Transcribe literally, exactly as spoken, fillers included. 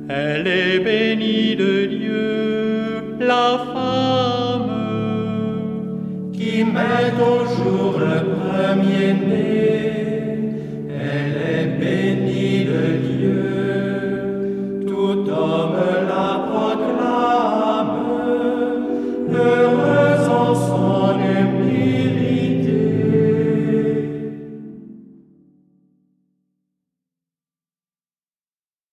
Elle est bénie de Dieu, la femme qui met au jour le premier-né.